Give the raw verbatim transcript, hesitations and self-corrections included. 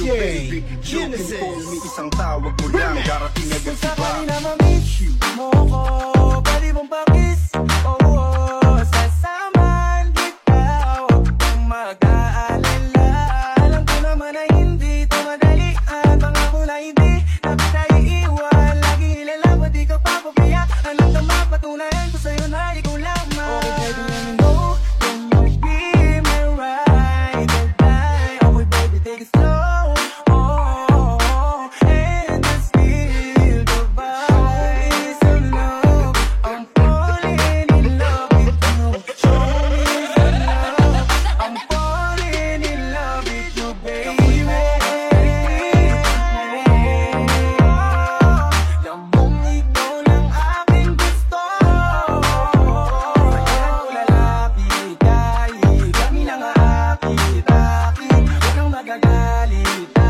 D J Genesis. Isang tawag mo lang, darating agad si ba. Sakali na ma-miss mo ko, pwede mong pakis. Oh, oh, sasamahan kita, huwag kang mag-aalala. Alam ko naman na hindi ito madalian, pangako na hindi na kita iiwan. Lagi nilalawad, di ka papapayak. Anong tama, patunayan ko sa'yo na ikaw lamang. Okay baby, let me know, can you be my ride or die? Okay baby, take it slow. Magagalit